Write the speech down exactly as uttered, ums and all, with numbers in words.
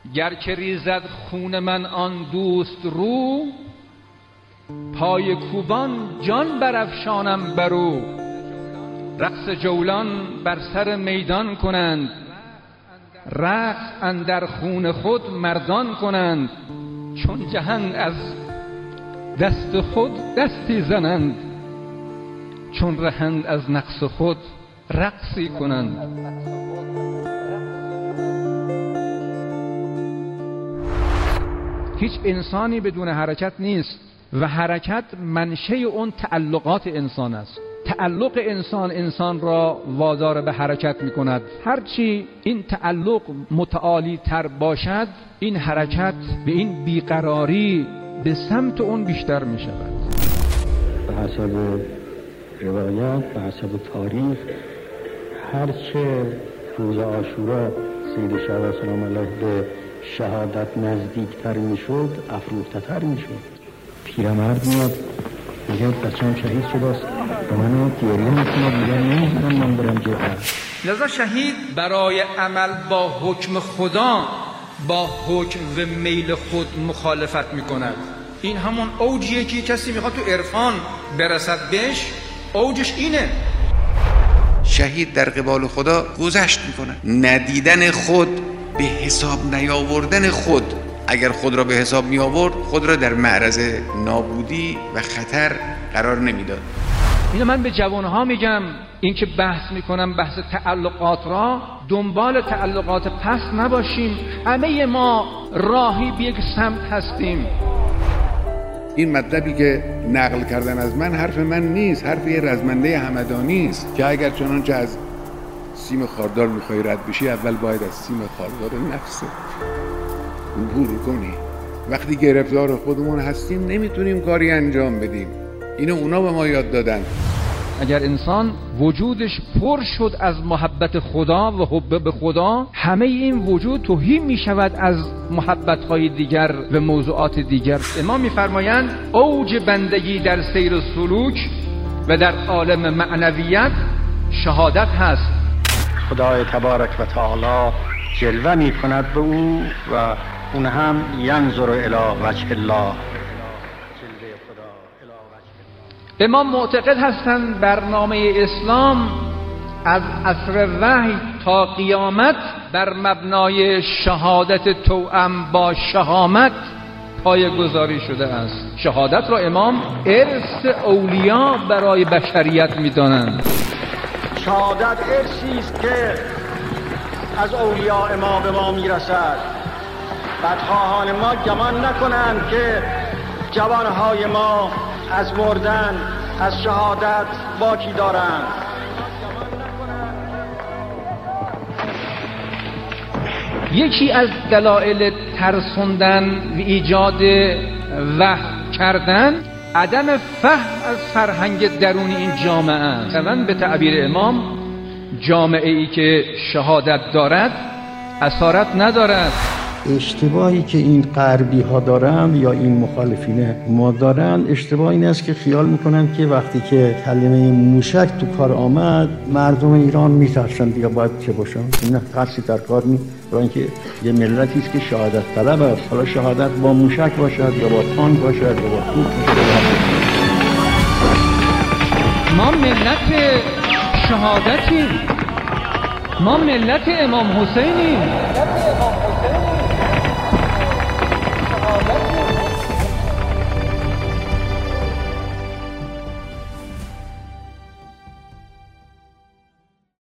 گر که ریزد خون من آن دوست رو، پای کوبان جان برافشانم برو. رقص جولان بر سر میدان کنند، رقص اندر خون خود مردان کنند. چون جهند از دست خود دستی زنند، چون رهند از نقص خود رقصی کنند. هیچ انسانی بدون حرکت نیست و حرکت منشأ اون تعلقات انسان است. تعلق انسان انسان را وادار به حرکت می کند. هرچی این تعلق متعالی تر باشد، این حرکت به این بیقراری به سمت اون بیشتر می شود. به حسب روایات، به حسب تاریخ، هرچه روز عاشورا سید شهدا سلام الله به شهادت نزدیکتر می شد، افروخته تر می شد. پیرمرد میاد میگه بچه‌ام شهید شداست، به من گریه میکنه، میگه نه من برم جبهه. لذا شهید برای عمل با حکم خدا با حکم و میل خود مخالفت میکند. این همون اوجیه که کسی میخواد تو عرفان برسد بهش، اوجش اینه. شهید در قبال خدا گذشت میکنه. ندیدن خود، به حساب نیاوردن خود. اگر خود را به حساب می آورد، خود را در معرض نابودی و خطر قرار نمیداد. اینو من به جوانها میگم، این که بحث میکنم بحث تعلقات را، دنبال تعلقات پس نباشیم. همه ما راهی به یک سمت هستیم. این مطلبی که نقل کردن از من حرف من نیست، حرف یه رزمنده همدانی است که اگر چنانچه از سیم خاردار میخوای رد بشی، اول باید از سیم خاردار نفسه عبور کنی. وقتی گرفتار خودمون هستیم نمیتونیم کاری انجام بدیم. اینو اونا به ما یاد دادن. اگر انسان وجودش پر شد از محبت خدا و حب به خدا، همه این وجود توهی می شود از محبت‌های دیگر و موضوعات دیگر. امام می‌فرمایند اوج بندگی در سیر و سلوک و در عالم معنویت شهادت هست. خدای تبارک و تعالی جلوه می کند به او و اون هم ینظر الی وجه الله. امام معتقد هستند برنامه اسلام از عصر وحی تا قیامت بر مبنای شهادت توأم با شهامت پایه‌گذاری شده است. شهادت را امام ارث اولیا برای بشریت می‌دانند. شهادت ارثی است که از اولیاء ما به ما میرسد. بدخواهان ما گمان نکنند که جوانهای ما از مردن از شهادت باکی دارند. یکی از دلایل ترسوندن و ایجاد وهم کردن عدم فهم از فرهنگ درونی این جامعه است. مثلا به تعبیر امام، جامعه ای که شهادت دارد اسارت ندارد. اشتباهی که این غربی ها دارن یا این مخالفین ما دارن، اشتباه این است که خیال میکنن که وقتی که کلمه موشک تو کار آمد مردم ایران میترسن دیگه باید چه باشن. نه، ترسی در کار نیست، برای اینکه یه ملتی است که شهادت طلب است. حالا شهادت با موشک باشد یا با تانک باشد یا با توپ باشد. ما ملت شهادتیم، ما ملت امام حسینیم.